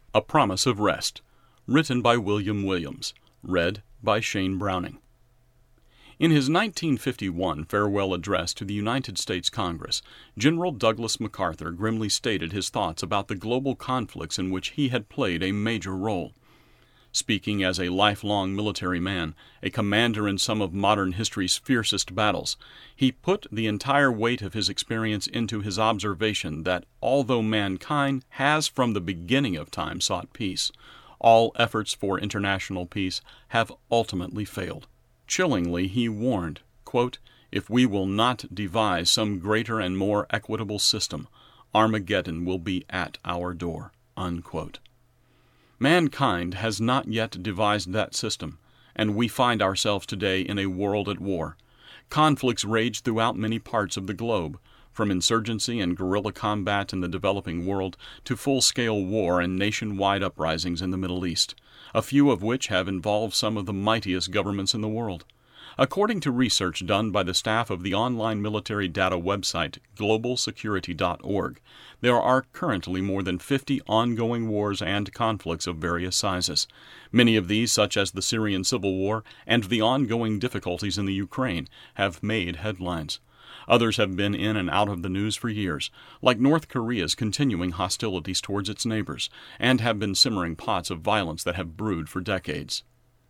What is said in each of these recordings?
A Promise of Rest, written by William Williams, read by Shane Browning. In his 1951 farewell address to the United States Congress, General Douglas MacArthur grimly stated his thoughts about the global conflicts in which he had played a major role. Speaking as a lifelong military man, a commander in some of modern history's fiercest battles, he put the entire weight of his experience into his observation that although mankind has from the beginning of time sought peace, all efforts for international peace have ultimately failed. Chillingly, he warned, quote, "If we will not devise some greater and more equitable system, Armageddon will be at our door." Unquote. Mankind has not yet devised that system, and we find ourselves today in a world at war. Conflicts rage throughout many parts of the globe, from insurgency and guerrilla combat in the developing world to full-scale war and nationwide uprisings in the Middle East, a few of which have involved some of the mightiest governments in the world. According to research done by the staff of the online military data website globalsecurity.org, there are currently more than 50 ongoing wars and conflicts of various sizes. Many of these, such as the Syrian civil war and the ongoing difficulties in the Ukraine, have made headlines. Others have been in and out of the news for years, like North Korea's continuing hostilities towards its neighbors, and have been simmering pots of violence that have brewed for decades.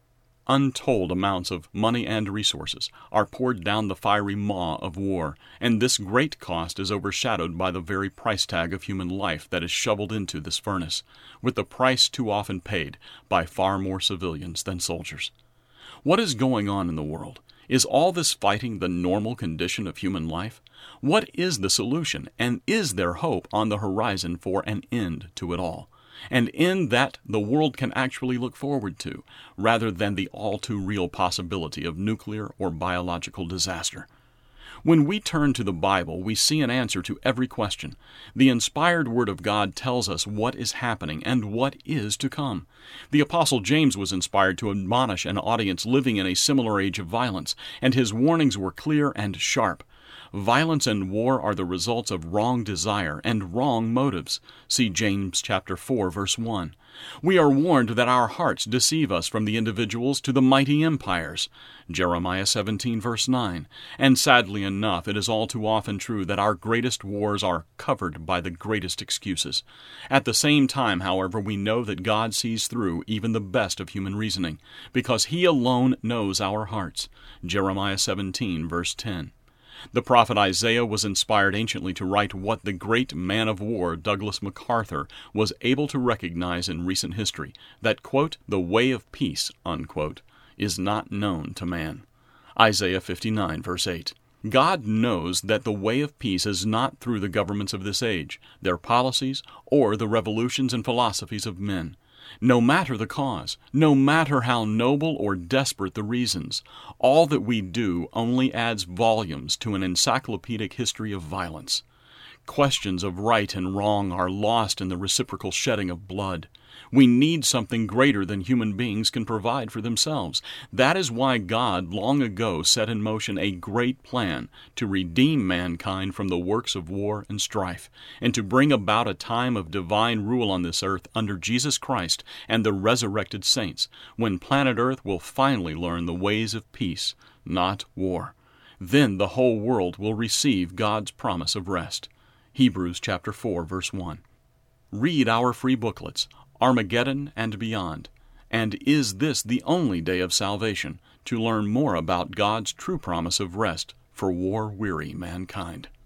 Untold amounts of money and resources are poured down the fiery maw of war, and this great cost is overshadowed by the very price tag of human life that is shoveled into this furnace, with the price too often paid by far more civilians than soldiers. What is going on in the world? Is all this fighting the normal condition of human life? What is the solution, and is there hope on the horizon for an end to it all? An end that the world can actually look forward to, rather than the all-too-real possibility of nuclear or biological disaster. When we turn to the Bible, we see an answer to every question. The inspired Word of God tells us what is happening and what is to come. The Apostle James was inspired to admonish an audience living in a similar age of violence, and his warnings were clear and sharp. Violence and war are the results of wrong desire and wrong motives. See James chapter 4, verse 1. We are warned that our hearts deceive us from the individuals to the mighty empires. Jeremiah 17, verse 9. And sadly enough, it is all too often true that our greatest wars are covered by the greatest excuses. At the same time, however, we know that God sees through even the best of human reasoning, because He alone knows our hearts. Jeremiah 17, verse 10. The prophet Isaiah was inspired anciently to write what the great man of war Douglas MacArthur was able to recognize in recent history, that, quote, "the way of peace," unquote, is not known to man. Isaiah 59, verse 8. God knows that the way of peace is not through the governments of this age, their policies, or the revolutions and philosophies of men. No matter the cause, no matter how noble or desperate the reasons, all that we do only adds volumes to an encyclopedic history of violence. Questions of right and wrong are lost in the reciprocal shedding of blood. We need something greater than human beings can provide for themselves. That is why God long ago set in motion a great plan to redeem mankind from the works of war and strife, and to bring about a time of divine rule on this earth under Jesus Christ and the resurrected saints, when planet Earth will finally learn the ways of peace, not war. Then the whole world will receive God's promise of rest. Hebrews chapter 4, verse 1. Read our free booklets, Armageddon and Beyond. And is this the only day of salvation, to learn more about God's true promise of rest for war-weary mankind?